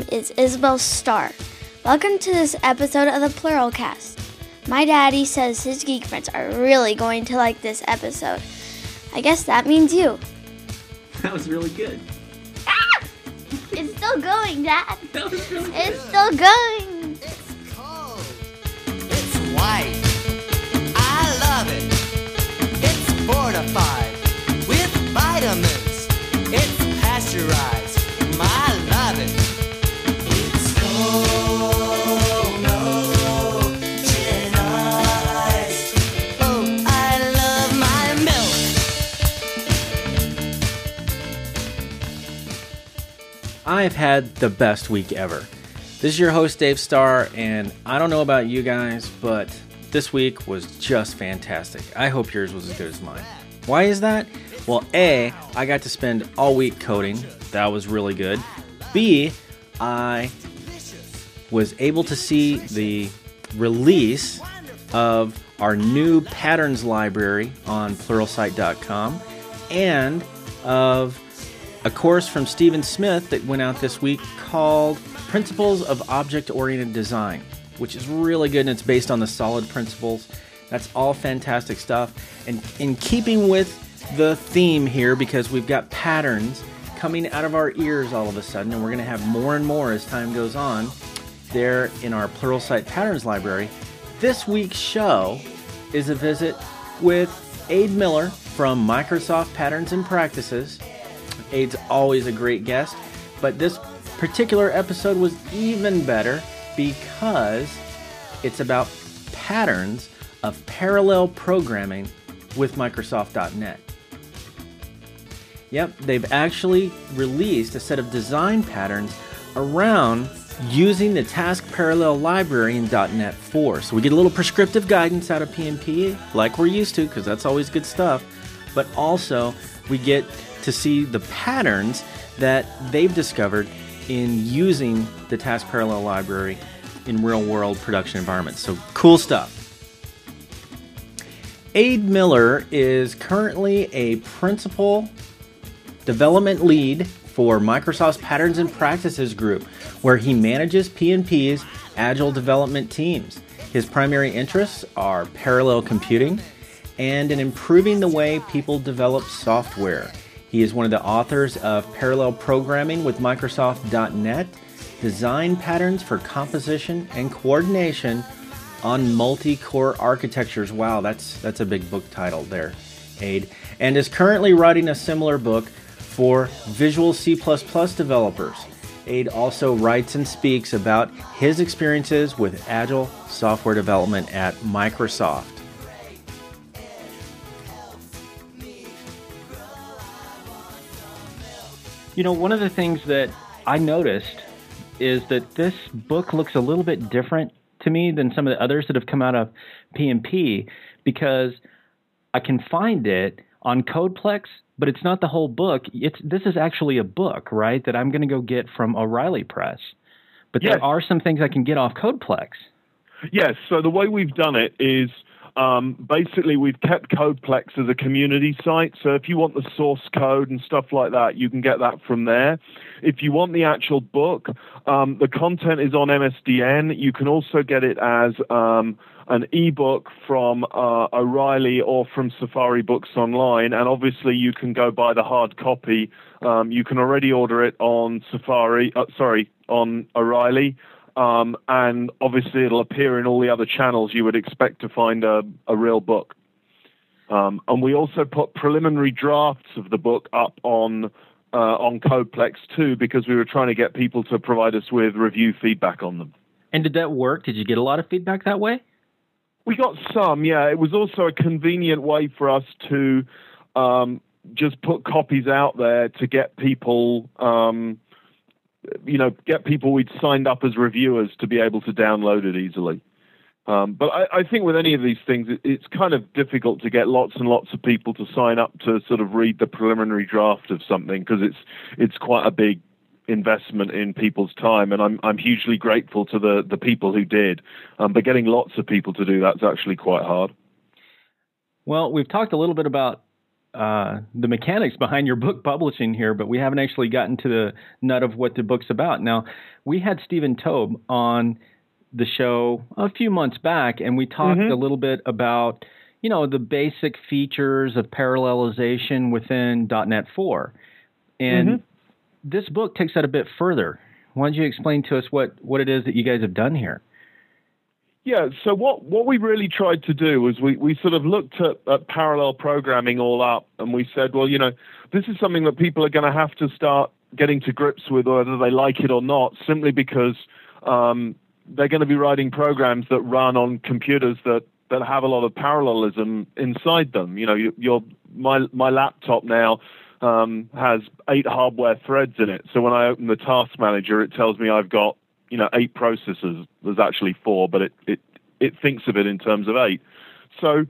is Isabel Starr. Welcome to this episode of the Pluralcast. My daddy says his geek friends are really going to like this episode. I guess that means you. That was really good. Ah! It's still going, Dad. That was really good. It's still going. It's cold. It's white. I love it. It's fortified with vitamins. It's pasteurized. I love it. It's cold. No gin ice. Oh, I love my milk. I've had the best week ever. This is your host, Dave Starr, and I don't know about you guys, but this week was just fantastic. I hope yours was as good as mine. Why is that? Well, A, I got to spend all week coding. That was really good. B, I was able to see the release of our new patterns library on pluralsight.com and of a course from Stephen Smith that went out this week called Principles of Object-Oriented Design, which is really good, and it's based on the solid principles. That's all fantastic stuff. And in keeping with the theme here, because we've got patterns coming out of our ears all of a sudden, and we're going to have more and more as time goes on there in our Pluralsight Patterns Library, this week's show is a visit with Ade Miller from Microsoft Patterns and Practices. Ade's always a great guest, but this particular episode was even better because it's about patterns of parallel programming with Microsoft.NET. Yep, they've actually released a set of design patterns around using the task parallel library in .NET 4. So we get a little prescriptive guidance out of PNP, like we're used to, because that's always good stuff. But also, we get to see the patterns that they've discovered in using the task parallel library in real-world production environments. So cool stuff. Ade Miller is currently a principal development lead for Microsoft's Patterns and Practices group, where he manages PNP's agile development teams. His primary interests are parallel computing and in improving the way people develop software. He is one of the authors of Parallel Programming with Microsoft.NET, Design Patterns for Composition and Coordination on Multi-Core Architectures. Wow, that's a big book title there, Ade. And is currently writing a similar book for Visual C++ developers. Ade also writes and speaks about his experiences with agile software development at Microsoft. You know, one of the things that I noticed is that this book looks a little bit different to me than some of the others that have come out of PNP, because I can find it on Codeplex, but it's not the whole book. This is actually a book, right, that I'm going to go get from O'Reilly Press. But Yes. There are some things I can get off Codeplex. Yes, so the way we've done it is basically we've kept Codeplex as a community site. So if you want the source code and stuff like that, you can get that from there. If you want the actual book, the content is on MSDN. You can also get it as an ebook from O'Reilly or from Safari Books Online. And obviously you can go buy the hard copy. You can already order it on on O'Reilly. And obviously it'll appear in all the other channels you would expect to find a real book. And we also put preliminary drafts of the book up on Codeplex too, because we were trying to get people to provide us with review feedback on them. And did that work? Did you get a lot of feedback that way? We got some, yeah. It was also a convenient way for us to just put copies out there to get people get people we'd signed up as reviewers to be able to download it easily. But I think with any of these things, it's kind of difficult to get lots and lots of people to sign up to sort of read the preliminary draft of something, because it's quite a big investment in people's time, and I'm hugely grateful to the people who did. But getting lots of people to do that's actually quite hard. Well, we've talked a little bit about the mechanics behind your book publishing here, but we haven't actually gotten to the nut of what the book's about. Now, we had Stephen Tobe on the show a few months back, and we talked a little bit about, the basic features of parallelization within .NET 4. And this book takes that a bit further. Why don't you explain to us what it is that you guys have done here? Yeah, so what we really tried to do was we sort of looked at parallel programming all up, and we said, well, this is something that people are going to have to start getting to grips with, whether they like it or not, simply because they're going to be writing programs that run on computers that have a lot of parallelism inside them. My laptop now has 8 hardware threads in it. So when I open the task manager, it tells me I've got 8 processors. There's actually 4, but it thinks of it in terms of 8. So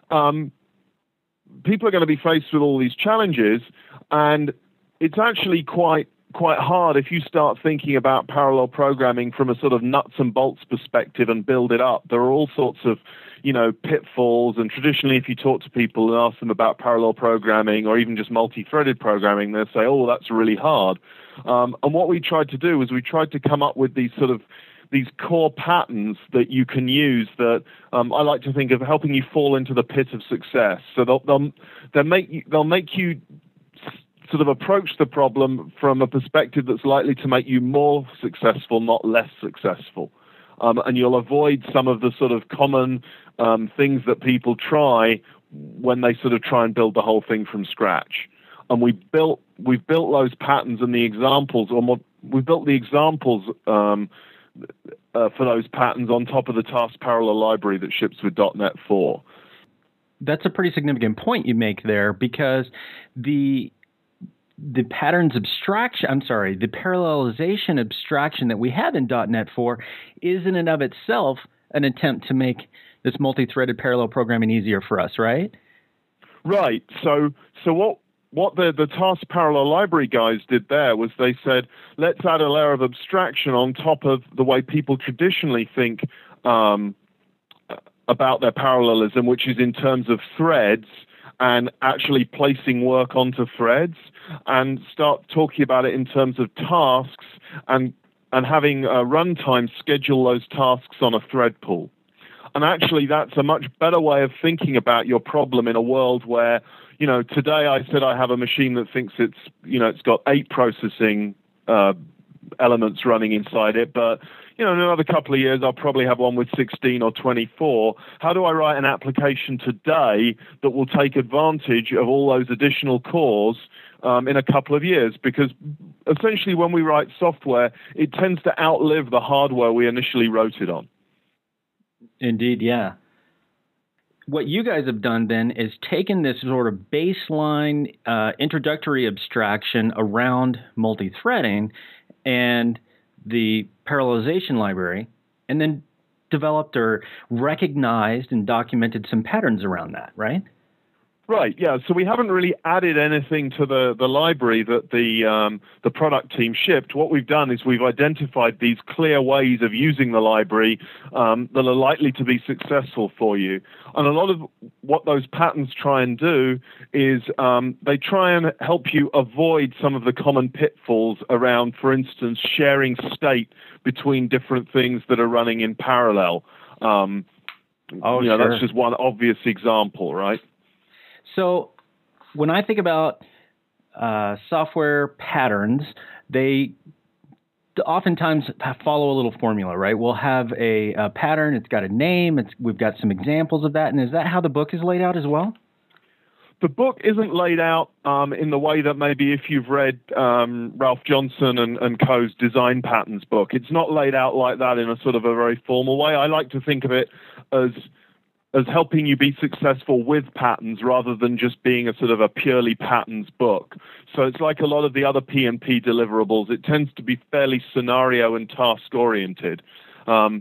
people are going to be faced with all these challenges, and it's actually quite hard if you start thinking about parallel programming from a sort of nuts and bolts perspective and build it up. There are all sorts of pitfalls, and traditionally if you talk to people and ask them about parallel programming or even just multi-threaded programming, they'll say, oh, that's really hard. And what we tried to do was we tried to come up with these core patterns that you can use that I like to think of helping you fall into the pit of success. So they'll make you sort of approach the problem from a perspective that's likely to make you more successful, not less successful. And you'll avoid some of the sort of common things that people try when they sort of try and build the whole thing from scratch. And we've built those patterns and the examples, we've built the examples for those patterns on top of the task parallel library that ships with .NET 4. That's a pretty significant point you make there, because the parallelization abstraction that we have in .NET 4 is in and of itself an attempt to make this multi-threaded parallel programming easier for us, right? Right. So what the task parallel library guys did there was they said, let's add a layer of abstraction on top of the way people traditionally think about their parallelism, which is in terms of threads and actually placing work onto threads, and start talking about it in terms of tasks and having a runtime schedule those tasks on a thread pool. And actually, that's a much better way of thinking about your problem in a world where, today I said I have a machine that thinks it's got 8 processing elements running inside it, but in another couple of years I'll probably have one with 16 or 24. How do I write an application today that will take advantage of all those additional cores in a couple of years? Because essentially when we write software, it tends to outlive the hardware we initially wrote it on. Indeed, yeah. What you guys have done then is taken this sort of baseline introductory abstraction around multi-threading and the parallelization library, and then developed or recognized and documented some patterns around that, right? Right, yeah. So we haven't really added anything to the library that the product team shipped. What we've done is we've identified these clear ways of using the library that are likely to be successful for you. And a lot of what those patterns try and do is they try and help you avoid some of the common pitfalls around, for instance, sharing state between different things that are running in parallel. Sure. That's just one obvious example, right? So when I think about software patterns, they oftentimes follow a little formula, right? We'll have a pattern. It's got a name. We've got some examples of that. And is that how the book is laid out as well? The book isn't laid out in the way that maybe if you've read Ralph Johnson and Co.'s Design Patterns book. It's not laid out like that in a sort of a very formal way. I like to think of it as helping you be successful with patterns rather than just being a sort of a purely patterns book. So it's like a lot of the other PnP deliverables. It tends to be fairly scenario and task oriented. But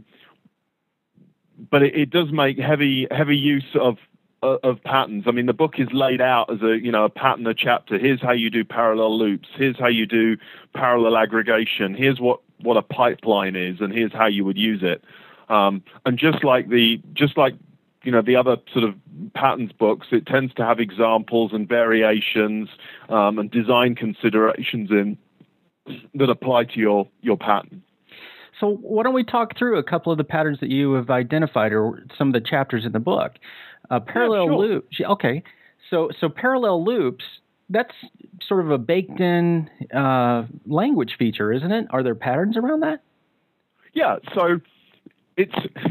it does make heavy use of patterns. I mean, the book is laid out as a pattern, a chapter. Here's how you do parallel loops. Here's how you do parallel aggregation. Here's what a pipeline is, and here's how you would use it. And just like the other sort of patterns books, it tends to have examples and variations and design considerations in that apply to your pattern. So why don't we talk through a couple of the patterns that you have identified, or some of the chapters in the book? Parallel loops. Okay, so parallel loops. That's sort of a baked-in language feature, isn't it? Are there patterns around that? Yeah. So it's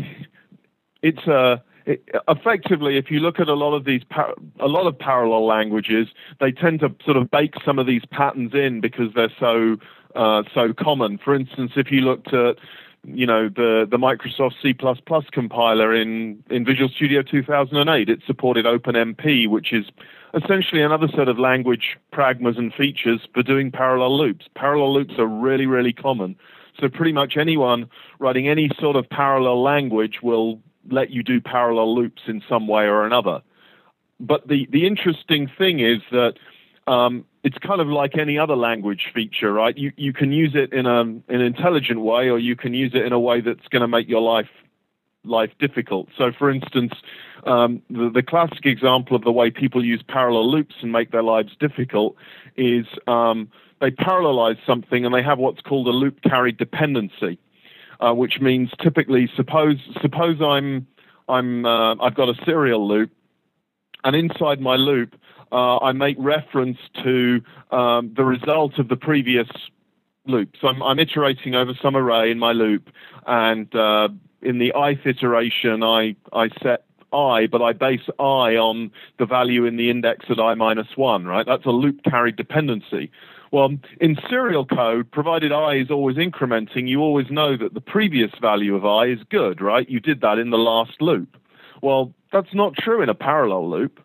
effectively, if you look at a lot of parallel languages, they tend to sort of bake some of these patterns in because they're so common. For instance, if you looked at the Microsoft C++ compiler in Visual Studio 2008, it supported OpenMP, which is essentially another set of language pragmas and features for doing parallel loops. Parallel loops are really, really common. So pretty much anyone writing any sort of parallel language will let you do parallel loops in some way or another. But the interesting thing is that it's kind of like any other language feature, right? You can use it in an intelligent way, or you can use it in a way that's going to make your life difficult. So, for instance, the classic example of the way people use parallel loops and make their lives difficult is they parallelize something and they have what's called a loop carried dependency, which means typically suppose I've got a serial loop, and inside my loop I make reference to the result of the previous loop. So I'm iterating over some array in my loop, and in the ith iteration I set I, but I base I on the value in the index at I-1, right? That's a loop carried dependency. Well, in serial code, provided I is always incrementing, you always know that the previous value of I is good, right? You did that in the last loop. Well, that's not true in a parallel loop.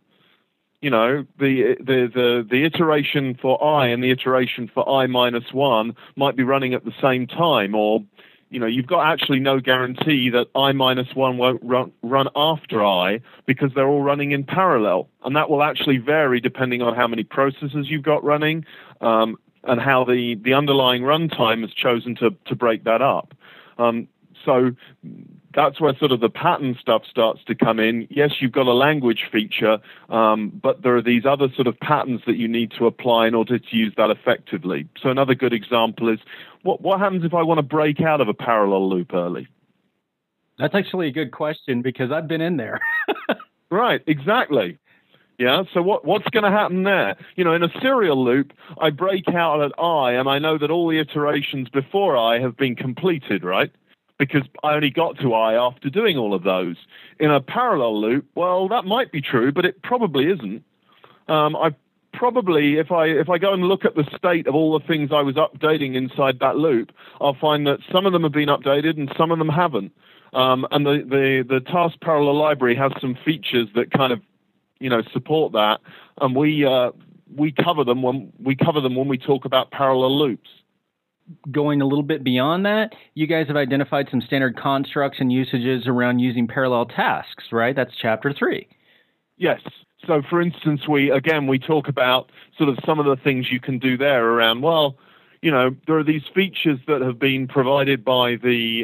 The iteration for I and the iteration for I-1 might be running at the same time, or you've got actually no guarantee that I-1 won't run after I, because they're all running in parallel. And that will actually vary depending on how many processes you've got running and how the underlying runtime has chosen to break that up. So that's where sort of the pattern stuff starts to come in. Yes, you've got a language feature, but there are these other sort of patterns that you need to apply in order to use that effectively. So another good example is, what happens if I want to break out of a parallel loop early? That's actually a good question, because I've been in there. Right, exactly. Yeah, so what's going to happen there? In a serial loop, I break out at I, and I know that all the iterations before I have been completed, right? Because I only got to I after doing all of those. In a parallel loop, well, that might be true, but it probably isn't. If I go and look at the state of all the things I was updating inside that loop, I'll find that some of them have been updated and some of them haven't. And the task parallel library has some features that kind of support that, and we cover them when we talk about parallel loops. Going a little bit beyond that, you guys have identified some standard constructs and usages around using parallel tasks, right? That's chapter 3. Yes. So, for instance, we talk about sort of some of the things you can do there around, there are these features that have been provided by the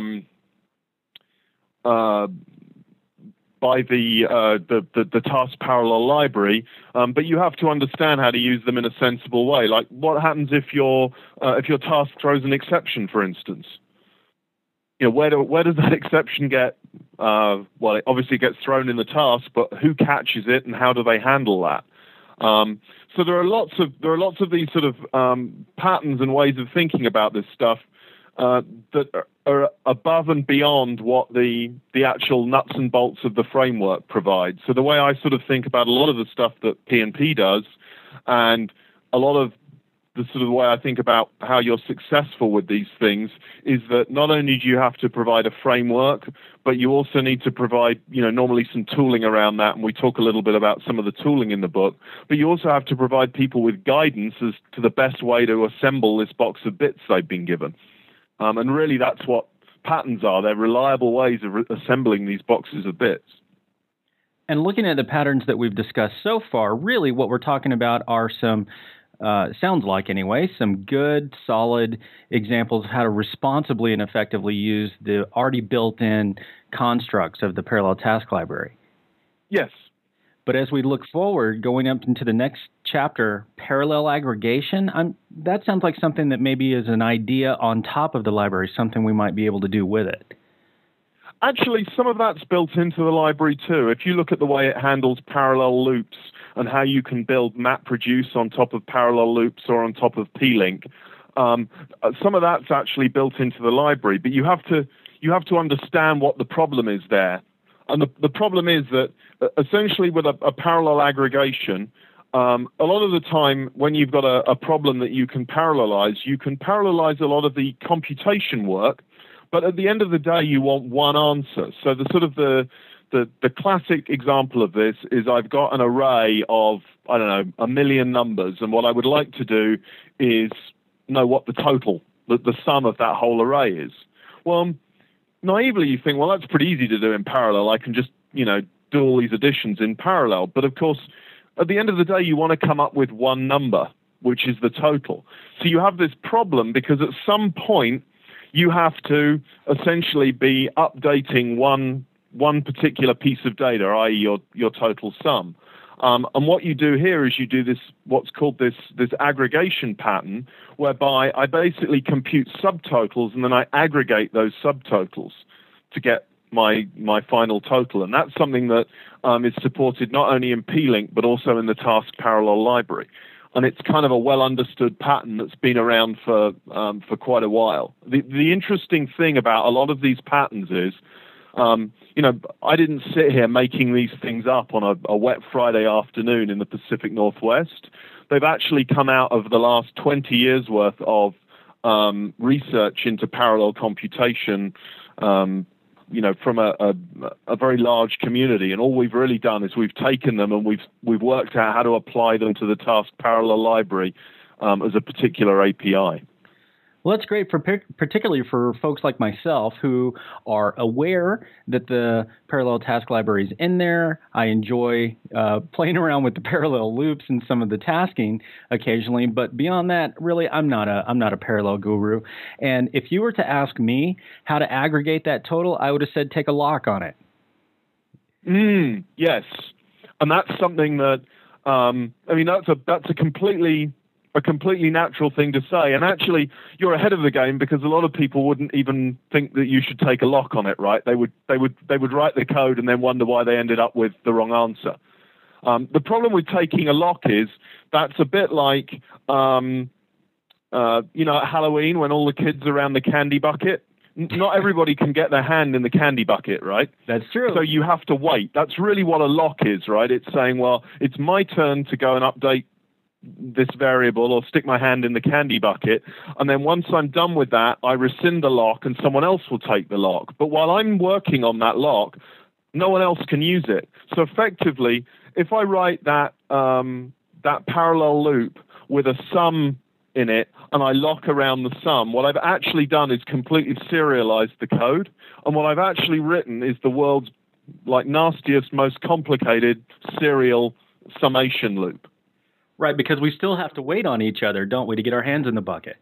task parallel library, but you have to understand how to use them in a sensible way. Like, what happens if your task throws an exception, for instance? Where does that exception get? It obviously gets thrown in the task, but who catches it and how do they handle that? So there are lots of these sort of patterns and ways of thinking about this stuff that are above and beyond what the actual nuts and bolts of the framework provides. So the way I sort of think about a lot of the stuff that PNP does, and a lot of the sort of way I think about how you're successful with these things, is that not only do you have to provide a framework, but you also need to provide, normally some tooling around that, and we talk a little bit about some of the tooling in the book, but you also have to provide people with guidance as to the best way to assemble this box of bits they've been given. And really that's what patterns are. They're reliable ways of assembling these boxes of bits. And looking at the patterns that we've discussed so far, really what we're talking about are some sounds like anyway, some good, solid examples of how to responsibly and effectively use the already built-in constructs of the Parallel Task Library. Yes. But as we look forward, going up into the next chapter, parallel aggregation, that sounds like something that maybe is an idea on top of the library, something we might be able to do with it. Actually, some of that's built into the library too. If you look at the way it handles parallel loops and how you can build MapReduce on top of parallel loops or on top of plink, some of that's actually built into the library. But you have to understand what the problem is there. And the problem is that essentially with a parallel aggregation, a lot of the time when you've got a problem that you can parallelize a lot of the computation work. But at the end of the day, you want one answer. So the classic example of this is I've got an array of, 1 million numbers. And what I would like to do is know what the total, the sum of that whole array is. Well, naively, you think, well, that's pretty easy to do in parallel. I can just, do all these additions in parallel. But of course, at the end of the day, you want to come up with one number, which is the total. So you have this problem because at some point, you have to essentially be updating one particular piece of data, i.e. your total sum. And what you do here is you do this, what's called this aggregation pattern, whereby I basically compute subtotals and then I aggregate those subtotals to get my final total. And that's something that is supported not only in plink but also in the Task Parallel library. And it's kind of a well-understood pattern that's been around for quite a while. The interesting thing about a lot of these patterns is, I didn't sit here making these things up on a wet Friday afternoon in the Pacific Northwest. They've actually come out of the last 20 years' worth of research into parallel computation, from a very large community. And all we've really done is we've taken them and we've worked out how to apply them to the Task Parallel library as a particular API. Well, that's great, particularly for folks like myself who are aware that the Parallel Task Library is in there. I enjoy playing around with the parallel loops and some of the tasking occasionally, but beyond that, really, I'm not a parallel guru. And if you were to ask me how to aggregate that total, I would have said take a lock on it. Yes, and that's something that that's a completely natural thing to say. And actually, you're ahead of the game because a lot of people wouldn't even think that you should take a lock on it, right? They would write the code and then wonder why they ended up with the wrong answer. The problem with taking a lock is that's a bit like, at Halloween when all the kids are around the candy bucket. Not everybody can get their hand in the candy bucket, right? That's true. So you have to wait. That's really what a lock is, right? It's saying, well, it's my turn to go and update this variable or stick my hand in the candy bucket. And then once I'm done with that, I rescind the lock and someone else will take the lock. But while I'm working on that lock, no one else can use it. So effectively, if I write that parallel loop with a sum in it and I lock around the sum, what I've actually done is completely serialized the code. And what I've actually written is the world's nastiest, most complicated serial summation loop. Right, because we still have to wait on each other, don't we, to get our hands in the bucket?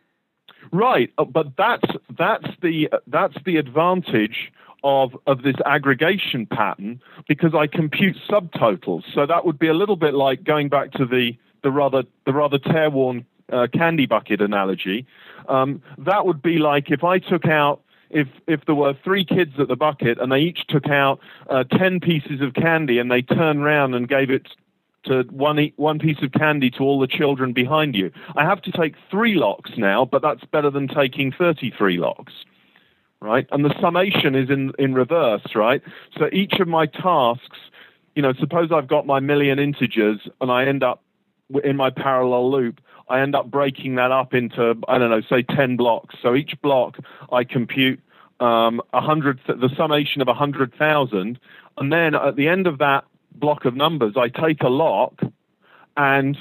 Right, but that's the advantage of this aggregation pattern because I compute subtotals. So that would be a little bit like going back to the rather careworn candy bucket analogy. That would be like if I took out. If there were 3 kids at the bucket and they each took out 10 pieces of candy and they turned around and gave it to one piece of candy to all the children behind you. I have to take 3 locks now, but that's better than taking 33 locks, right? And the summation is in reverse, right? So each of my tasks, suppose I've got my million integers and I end up in my parallel loop, I end up breaking that up into, say 10 blocks. So each block I compute 100, the summation of 100,000, and then at the end of that block of numbers, I take a lock and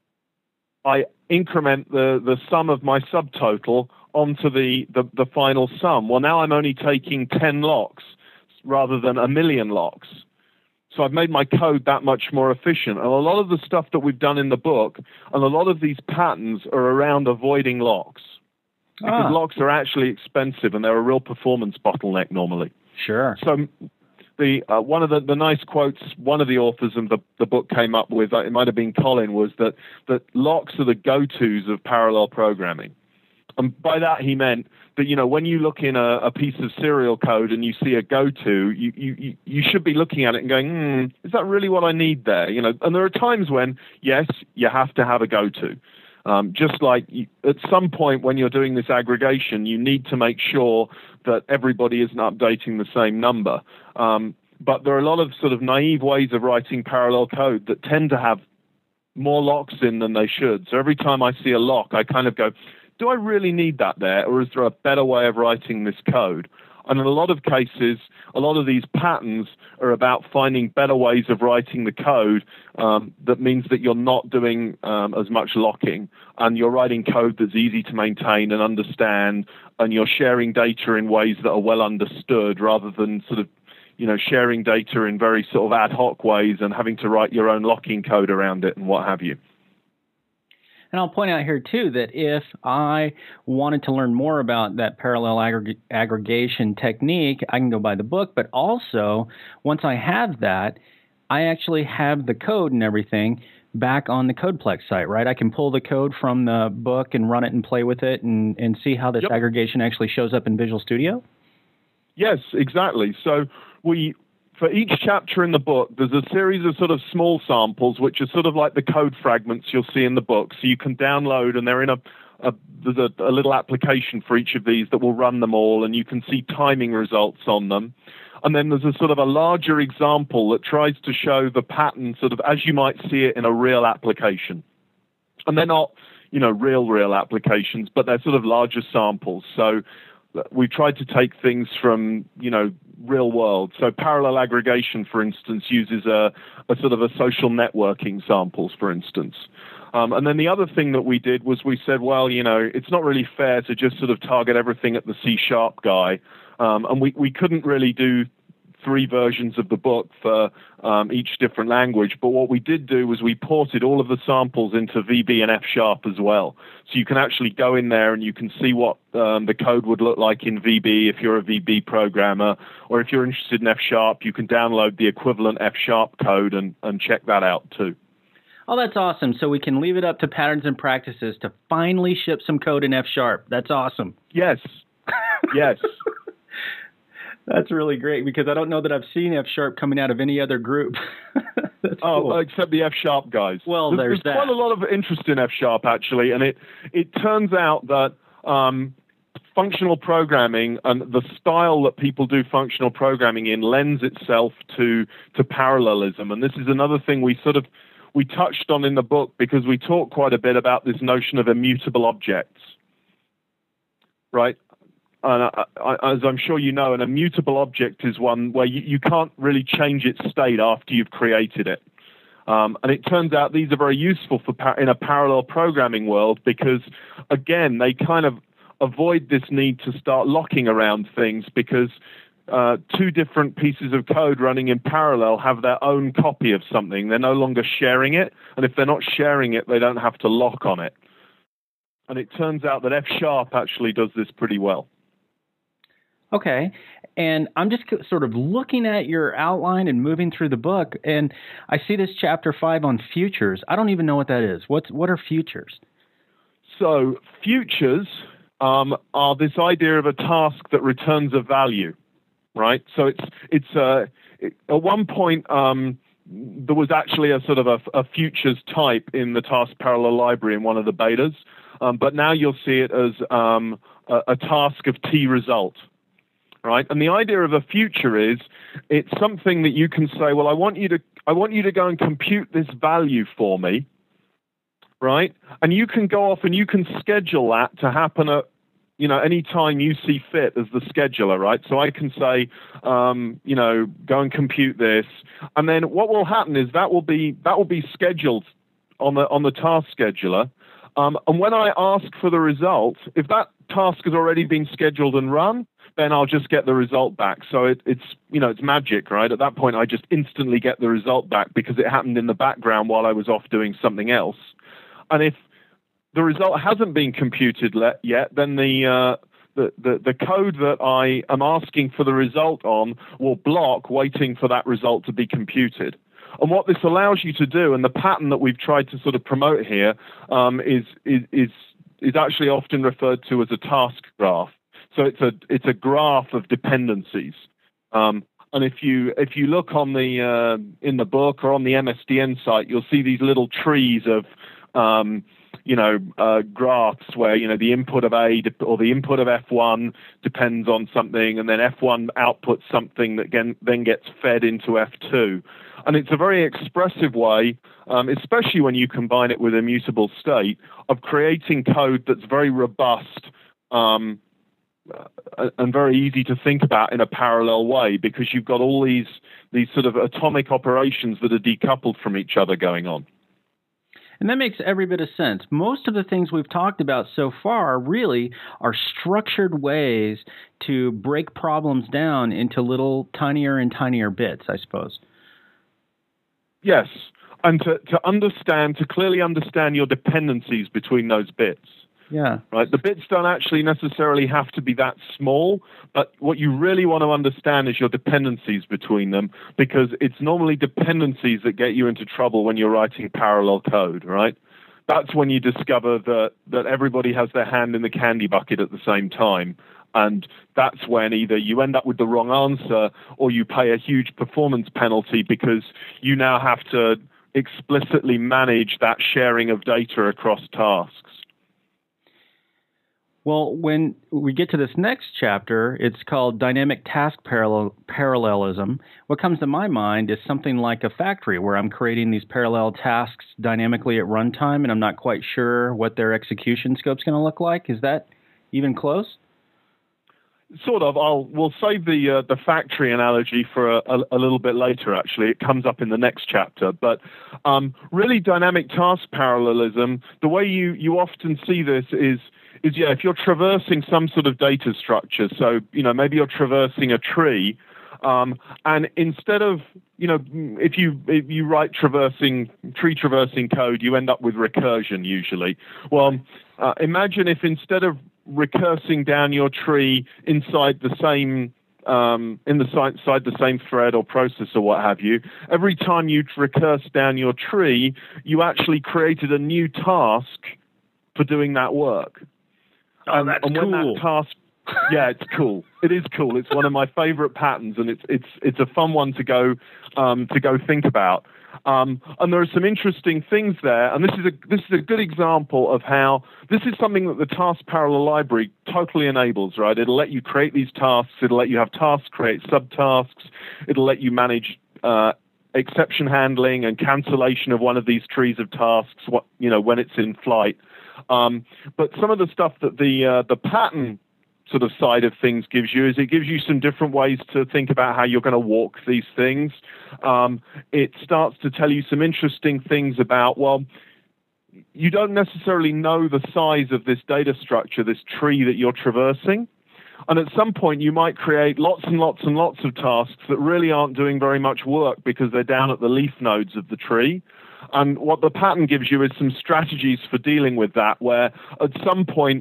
I increment the sum of my subtotal onto the final sum. Well, now I'm only taking 10 locks rather than a million locks. So I've made my code that much more efficient. And a lot of the stuff that we've done in the book and a lot of these patterns are around avoiding locks. Because locks are actually expensive and they're a real performance bottleneck normally. Sure. So one of the nice quotes one of the authors of the book came up with, it might have been Colin, was that locks are the go-tos of parallel programming. And by that he meant that, when you look in a piece of serial code and you see a go-to, you should be looking at it and going, is that really what I need there? And there are times when, yes, you have to have a go-to. Just like at some point when you're doing this aggregation, you need to make sure that everybody isn't updating the same number. But there are a lot of sort of naive ways of writing parallel code that tend to have more locks in than they should. So every time I see a lock, I kind of go, do I really need that there? Or is there a better way of writing this code? And in a lot of cases, a lot of these patterns are about finding better ways of writing the code that means that you're not doing as much locking and you're writing code that's easy to maintain and understand, and you're sharing data in ways that are well understood rather than sort of, sharing data in very sort of ad hoc ways and having to write your own locking code around it and what have you. And I'll point out here, too, that if I wanted to learn more about that parallel aggregation technique, I can go buy the book. But also, once I have that, I actually have the code and everything back on the CodePlex site, right? I can pull the code from the book and run it and play with it and see how this aggregation actually shows up in Visual Studio? Yes, exactly. So for each chapter in the book, there's a series of sort of small samples, which are sort of like the code fragments you'll see in the book. So you can download, and they're in there's a little application for each of these that will run them all, and you can see timing results on them. And then there's a sort of a larger example that tries to show the pattern sort of as you might see it in a real application. And they're not, real applications, but they're sort of larger samples. So we tried to take things from, real world. So parallel aggregation, for instance, uses a sort of a social networking samples, for instance. And then the other thing that we did was we said, well, it's not really fair to just sort of target everything at the C# guy. And we couldn't really do 3 versions of the book for each different language. But what we did do was we ported all of the samples into VB and F# as well. So you can actually go in there and you can see what the code would look like in VB if you're a VB programmer, or if you're interested in F#, you can download the equivalent F# code and check that out too. Oh, that's awesome. So we can leave it up to Patterns and Practices to finally ship some code in F#. That's awesome. Yes. Yes. That's really great, because I don't know that I've seen F# coming out of any other group. That's cool. Except the F# guys. Well, there's that. Quite a lot of interest in F# actually, and it turns out that functional programming and the style that people do functional programming in lends itself to parallelism. And this is another thing we touched on in the book, because we talk quite a bit about this notion of immutable objects, right? As I'm sure you know, an immutable object is one where you can't really change its state after you've created it. And it turns out these are very useful in a parallel programming world, because, again, they kind of avoid this need to start locking around things, because 2 different pieces of code running in parallel have their own copy of something. They're no longer sharing it, and if they're not sharing it, they don't have to lock on it. And it turns out that F# actually does this pretty well. Okay, and I'm just sort of looking at your outline and moving through the book, and I see this chapter 5 on futures. I don't even know what that is. What are futures? So futures are this idea of a task that returns a value, right? So it's at one point there was actually a sort of a futures type in the task parallel library in one of the betas, but now you'll see it as a task of T result. Right, and the idea of a future is it's something that you can say, well, I want you to go and compute this value for me, right? And you can go off and you can schedule that to happen at any time you see fit as the scheduler, right? So I can say, go and compute this, and then what will happen is that will be scheduled on the task scheduler, and when I ask for the result, if that task has already been scheduled and run, then I'll just get the result back. So it's magic, right? At that point, I just instantly get the result back because it happened in the background while I was off doing something else. And if the result hasn't been computed yet, then the code that I am asking for the result on will block waiting for that result to be computed. And what this allows you to do, and the pattern that we've tried to sort of promote here, is actually often referred to as a task graph. So it's a graph of dependencies. And if you look on the in the book or on the MSDN site, you'll see these little trees of graphs where the input of A or the input of F1 depends on something, and then F1 outputs something that then gets fed into F2. And it's a very expressive way, especially when you combine it with immutable state, of creating code that's very robust and very easy to think about in a parallel way, because you've got all these sort of atomic operations that are decoupled from each other going on. And that makes every bit of sense. Most of the things we've talked about so far really are structured ways to break problems down into little tinier and tinier bits, I suppose. Yes, and to clearly understand your dependencies between those bits. Yeah. Right. The bits don't actually necessarily have to be that small, but what you really want to understand is your dependencies between them, because it's normally dependencies that get you into trouble when you're writing parallel code, right? That's when you discover that everybody has their hand in the candy bucket at the same time. And that's when either you end up with the wrong answer or you pay a huge performance penalty because you now have to explicitly manage that sharing of data across tasks. Well, when we get to this next chapter, it's called Dynamic Task Parallelism. What comes to my mind is something like a factory where I'm creating these parallel tasks dynamically at runtime, and I'm not quite sure what their execution scope's going to look like. Is that even close? Sort of. We'll save the factory analogy for a little bit later, actually. It comes up in the next chapter. But really, dynamic task parallelism, the way you often see this is if you're traversing some sort of data structure, so, maybe you're traversing a tree, and instead of, if you write tree traversing code, you end up with recursion usually. Well, imagine if instead of recursing down your tree inside the same inside the same thread or process or what have you, every time you recurse down your tree, you actually created a new task for doing that work. Oh, that's and when cool. That task, yeah, it's cool. It is cool. It's one of my favorite patterns, and it's a fun one to go think about. And there are some interesting things there, and this is a good example of how this is something that the task parallel library totally enables, right? It'll let you create these tasks. It'll let you have tasks create subtasks. It'll let you manage exception handling and cancellation of one of these trees of tasks, when it's in flight. But some of the stuff that the pattern sort of side of things gives you is it gives you some different ways to think about how you're going to walk these things. It starts to tell you some interesting things about, well, you don't necessarily know the size of this data structure, this tree that you're traversing. And at some point, you might create lots and lots and lots of tasks that really aren't doing very much work because they're down at the leaf nodes of the tree. And what the pattern gives you is some strategies for dealing with that, where at some point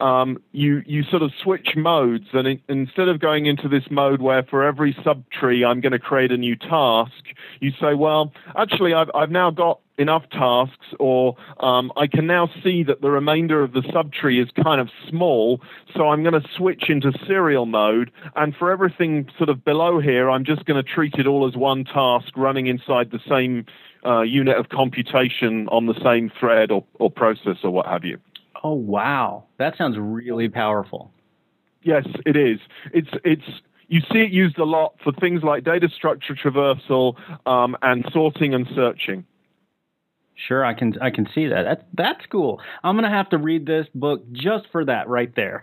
you sort of switch modes, and instead of going into this mode where for every subtree I'm going to create a new task, you say, well, actually I've now got enough tasks, or I can now see that the remainder of the subtree is kind of small, so I'm going to switch into serial mode, and for everything sort of below here, I'm just going to treat it all as one task running inside the same unit of computation on the same thread or process or what have you. Oh, wow. That sounds really powerful. Yes, it is. It's you see it used a lot for things like data structure traversal and sorting and searching. Sure, I can see that. That's cool. I'm going to have to read this book just for that right there.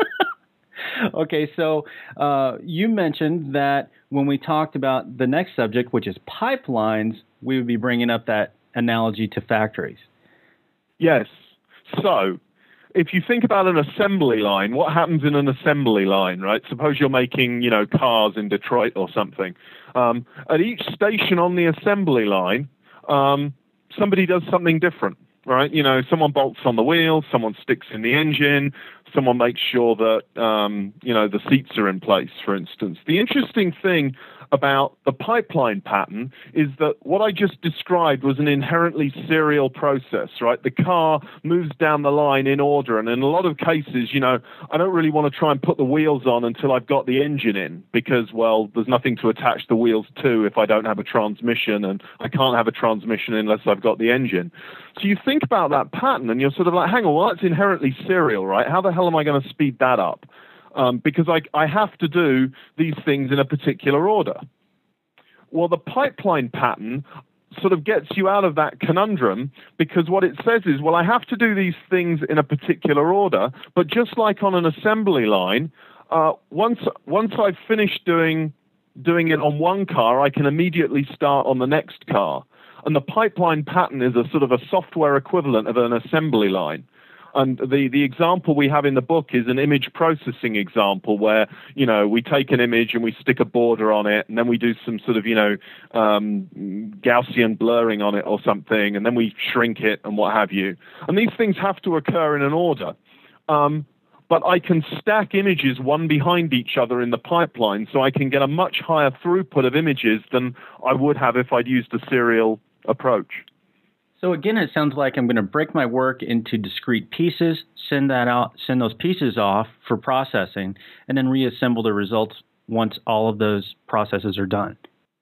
Okay, so you mentioned that when we talked about the next subject, which is pipelines, we would be bringing up that analogy to factories. Yes. So if you think about an assembly line, what happens in an assembly line, right? Suppose you're making, cars in Detroit or something. At each station on the assembly line, somebody does something different, right? Someone bolts on the wheel, someone sticks in the engine, someone makes sure that, the seats are in place, for instance. The interesting thing about the pipeline pattern is that what I just described was an inherently serial process, right? The car moves down the line in order, and in a lot of cases, I don't really want to try and put the wheels on until I've got the engine in because, well, there's nothing to attach the wheels to if I don't have a transmission, and I can't have a transmission unless I've got the engine. So you think about that pattern, and you're sort of like, hang on, well, that's inherently serial, right? How the hell am I going to speed that up? Because I have to do these things in a particular order. Well, the pipeline pattern sort of gets you out of that conundrum because what it says is, well, I have to do these things in a particular order, but just like on an assembly line, once I've finished doing it on one car, I can immediately start on the next car. And the pipeline pattern is a sort of a software equivalent of an assembly line. And the example we have in the book is an image processing example where, we take an image and we stick a border on it, and then we do some sort of, Gaussian blurring on it or something, and then we shrink it and what have you. And these things have to occur in an order. But I can stack images one behind each other in the pipeline, so I can get a much higher throughput of images than I would have if I'd used a serial approach. So again, it sounds like I'm going to break my work into discrete pieces, send those pieces off for processing, and then reassemble the results once all of those processes are done.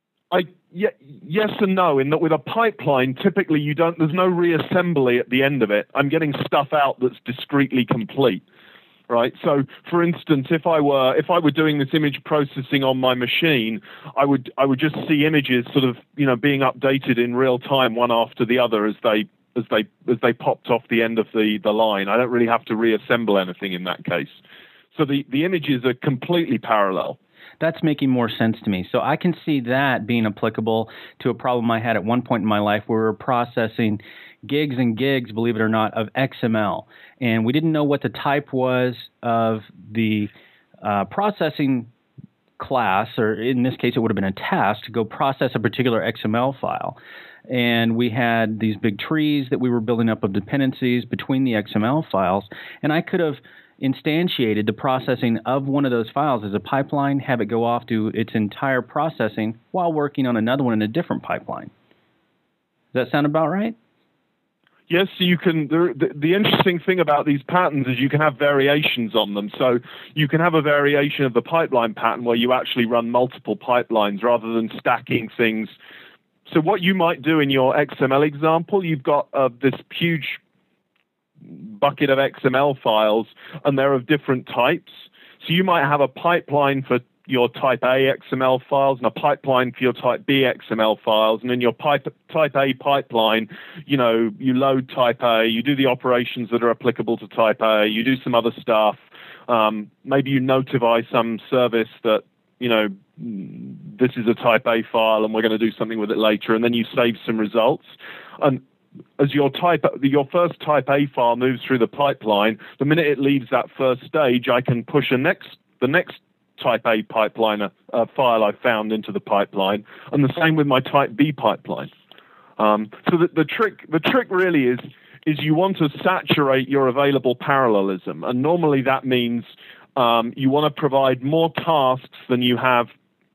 Yes and no. In that with a pipeline, typically there's no reassembly at the end of it. I'm getting stuff out that's discretely complete. Right. So, for instance, if I were doing this image processing on my machine, I would just see images sort of being updated in real time, one after the other as they popped off the end of the line. I don't really have to reassemble anything in that case. So the images are completely parallel. That's making more sense to me. So I can see that being applicable to a problem I had at one point in my life where we were processing gigs and gigs, believe it or not, of XML. And we didn't know what the type was of the processing class, or in this case, it would have been a task to go process a particular XML file. And we had these big trees that we were building up of dependencies between the XML files. And I could have instantiated the processing of one of those files as a pipeline, have it go off to its entire processing while working on another one in a different pipeline. Does that sound about right? Yes, you can. The interesting thing about these patterns is you can have variations on them. So you can have a variation of the pipeline pattern where you actually run multiple pipelines rather than stacking things. So what you might do in your XML example, you've got this huge bucket of XML files, and they're of different types. So you might have a pipeline for your type A XML files and a pipeline for your type B XML files. And in your type A pipeline, you load type A, you do the operations that are applicable to type A, you do some other stuff. Maybe you notify some service that, this is a type A file and we're going to do something with it later. And then you save some results. And as your first type A file moves through the pipeline, the minute it leaves that first stage, I can push the next type A pipeline file I found into the pipeline, and the same with my type B pipeline. So the trick really is you want to saturate your available parallelism, and normally that means you want to provide more tasks than you have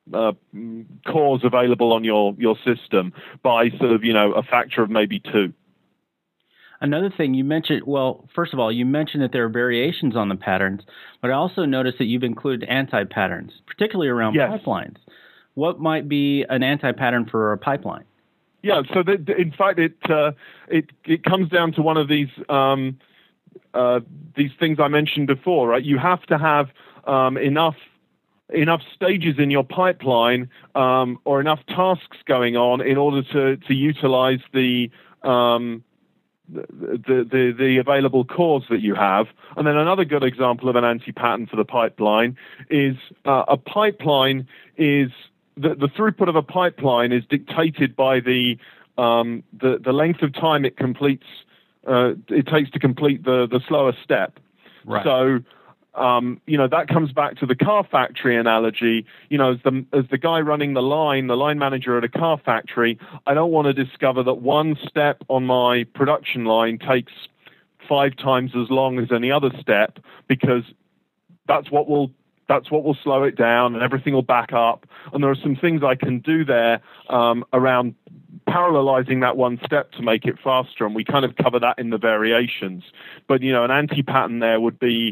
cores available on your system by sort of a factor of maybe 2. Another thing you mentioned, first of all, you mentioned that there are variations on the patterns, but I also noticed that you've included anti-patterns, particularly around pipelines. What might be an anti-pattern for a pipeline? Yeah, so in fact, it comes down to one of these things I mentioned before, right? You have to have enough stages in your pipeline or enough tasks going on in order to utilize the available cores that you have. And then another good example of an anti-pattern for the pipeline is a pipeline is the throughput of a pipeline is dictated by the length of time it completes to complete the slower step. Right. So, that comes back to the car factory analogy. As the guy running the line manager at a car factory, I don't want to discover that one step on my production line takes 5 times as long as any other step, because that's what will slow it down and everything will back up. And there are some things I can do there around parallelizing that one step to make it faster. And we kind of cover that in the variations. But, an anti-pattern there would be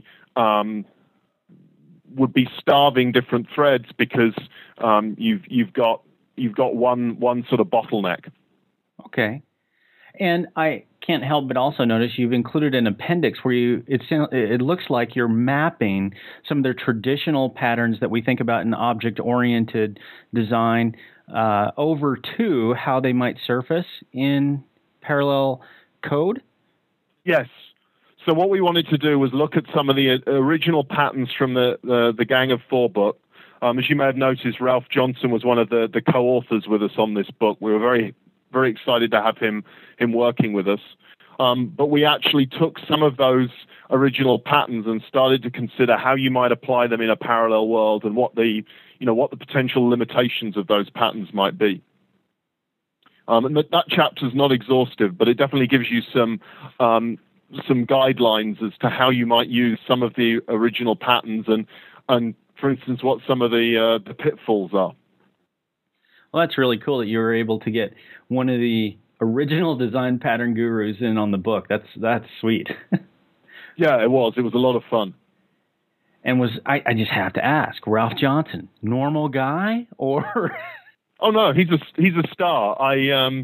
starving different threads, because you've got one sort of bottleneck. Okay. And I can't help but also notice you've included an appendix where it looks like you're mapping some of the traditional patterns that we think about in object-oriented design over to how they might surface in parallel code? Yes. So what we wanted to do was look at some of the original patterns from the Gang of Four book. As you may have noticed, Ralph Johnson was one of the co-authors with us on this book. We were very, very excited to have him working with us. But we actually took some of those original patterns and started to consider how you might apply them in a parallel world, and what the potential limitations of those patterns might be. And that chapter is not exhaustive, but it definitely gives you some guidelines as to how you might use some of the original patterns, and for instance, what some of the pitfalls are. Well, that's really cool that you were able to get one of the original design pattern gurus in on the book. That's sweet. Yeah, it was. It was a lot of fun. And I just have to ask, Ralph Johnson, normal guy or? Oh no, he's a star. I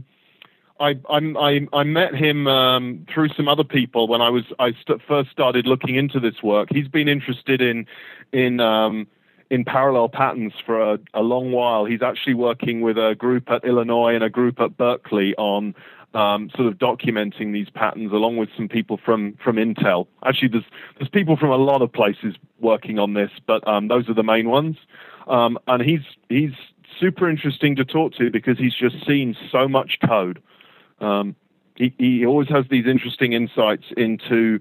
met him through some other people when I first started looking into this work. He's been interested in parallel patterns for a long while. He's actually working with a group at Illinois and a group at Berkeley on sort of documenting these patterns, along with some people from Intel. Actually, there's people from a lot of places working on this, but those are the main ones. And he's super interesting to talk to, because he's just seen so much code. He always has these interesting insights into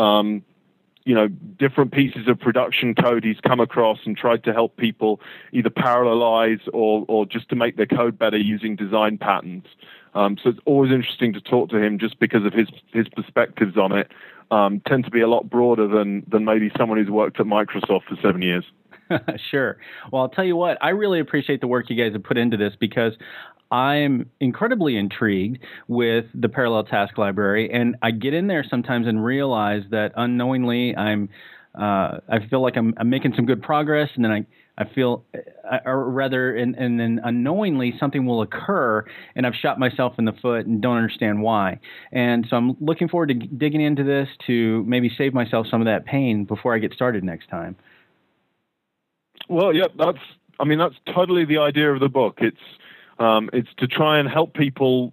different pieces of production code he's come across, and tried to help people either parallelize or just to make their code better using design patterns. So it's always interesting to talk to him, just because of his perspectives on it tend to be a lot broader than maybe someone who's worked at Microsoft for 7 years. Sure. Well, I'll tell you what, I really appreciate the work you guys have put into this, because I'm incredibly intrigued with the Parallel Task Library, and I get in there sometimes and realize that unknowingly I feel like I'm making some good progress, and then I feel, or rather, and then unknowingly something will occur, and I've shot myself in the foot and don't understand why. And so I'm looking forward to digging into this to maybe save myself some of that pain before I get started next time. Well, yeah, that's totally the idea of the book. It's to try and help people,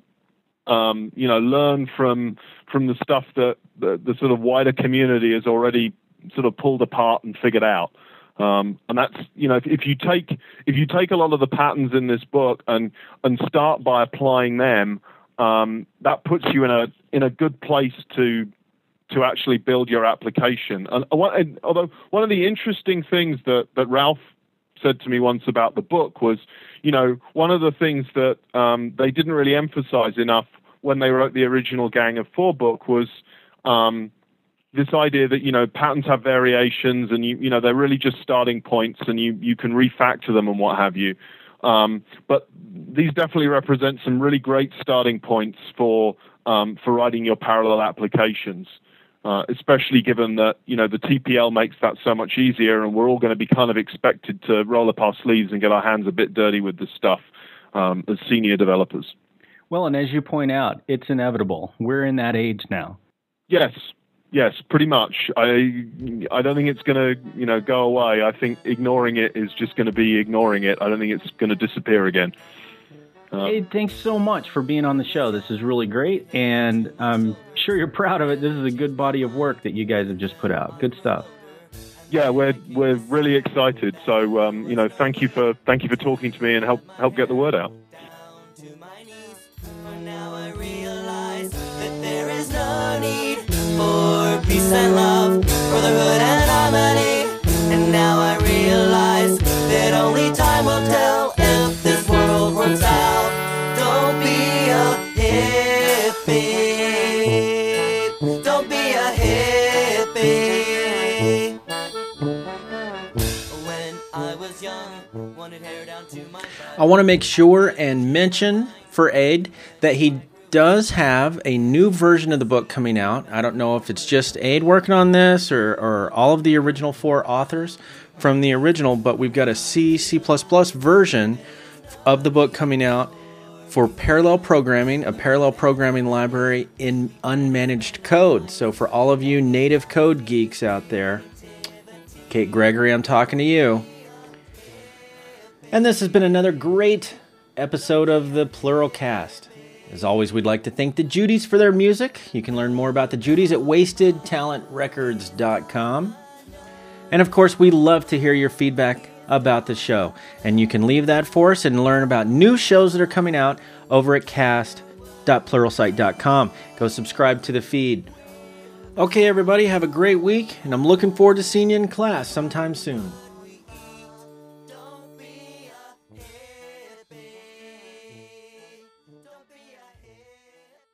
learn from the stuff that the sort of wider community has already sort of pulled apart and figured out. And that's, if you take a lot of the patterns in this book and start by applying them, that puts you in a good place to actually build your application. And although one of the interesting things that Ralph said to me once about the book was, one of the things that they didn't really emphasize enough when they wrote the original Gang of Four book was this idea that, patterns have variations, and they're really just starting points, and you can refactor them and what have you. But these definitely represent some really great starting points for writing your parallel applications. Especially given that, the TPL makes that so much easier, and we're all going to be kind of expected to roll up our sleeves and get our hands a bit dirty with this stuff as senior developers. Well, and as you point out, it's inevitable. We're in that age now. Yes, pretty much. I don't think it's going to, go away. I think ignoring it is just going to be ignoring it. I don't think it's going to disappear again. Hey, thanks so much for being on the show. This is really great, and I'm sure you're proud of it. This is a good body of work that you guys have just put out. Good stuff. Yeah, we're really excited. So, thank you for talking to me and help get the word out. To my knees, for now I realize that there is none for peace and love, brotherhood and harmony. And now I realize that only time will tell if this world works out. Don't be a hippie. Don't be a hippie. When I was young, wanted hair down to my butt. I want to make sure and mention for Aid that he does have a new version of the book coming out. I don't know if it's just Aid working on this or all of the original 4 authors from the original, but we've got a C++ version of the book coming out for parallel programming, a parallel programming library in unmanaged code. So for all of you native code geeks out there, Kate Gregory, I'm talking to you. And this has been another great episode of the Pluralcast. As always, we'd like to thank the Judys for their music. You can learn more about the Judys at wastedtalentrecords.com. And of course, we love to hear your feedback about the show. And you can leave that for us and learn about new shows that are coming out over at cast.pluralsight.com. Go subscribe to the feed. Okay, everybody, have a great week, and I'm looking forward to seeing you in class sometime soon.